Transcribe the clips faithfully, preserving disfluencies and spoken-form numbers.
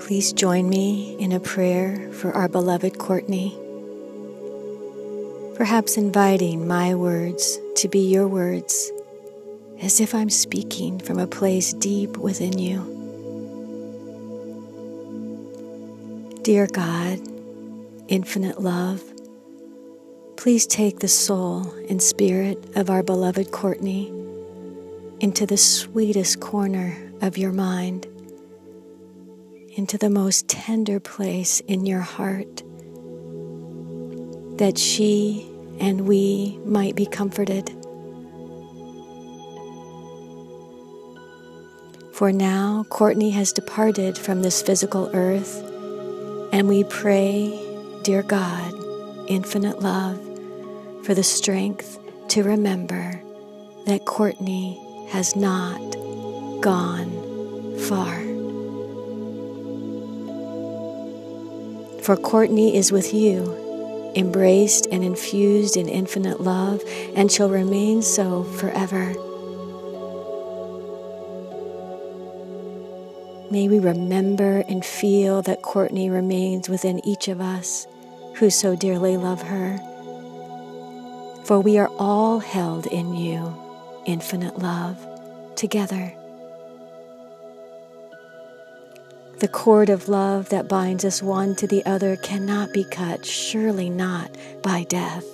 Please join me in a prayer for our beloved Courtney, perhaps inviting my words to be your words, as if I'm speaking from a place deep within you. Dear God, infinite love, please take the soul and spirit of our beloved Courtney into the sweetest corner of your mind, into the most tender place in your heart, that she and we might be comforted. For now, Courtney has departed from this physical earth, and we pray, dear God, infinite love, for the strength to remember that Courtney has not gone far. For Courtney is with you, embraced and infused in infinite love, and shall remain so forever. May we remember and feel that Courtney remains within each of us who so dearly love her. For we are all held in you, infinite love, together. The cord of love that binds us one to the other cannot be cut, surely not by death.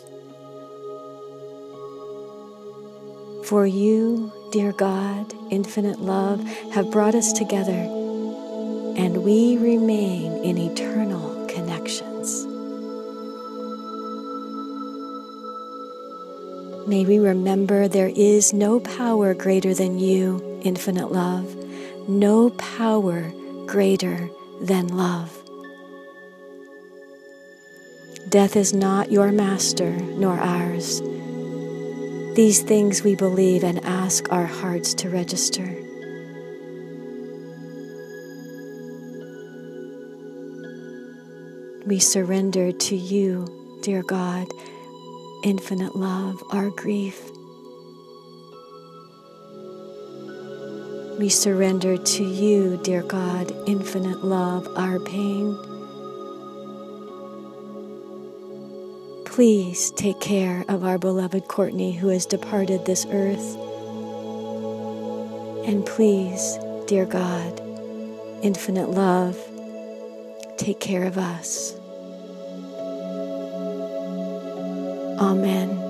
For you, dear God, infinite love, have brought us together, and we remain in eternal connections. May we remember there is no power greater than you, infinite love, no power greater than love. Death is not your master nor ours. These things we believe and ask our hearts to register. We surrender to you, dear God, infinite love, our grief. We surrender to you, dear God, infinite love, our pain. Please take care of our beloved Courtney who has departed this earth. And please, dear God, infinite love, take care of us. Amen.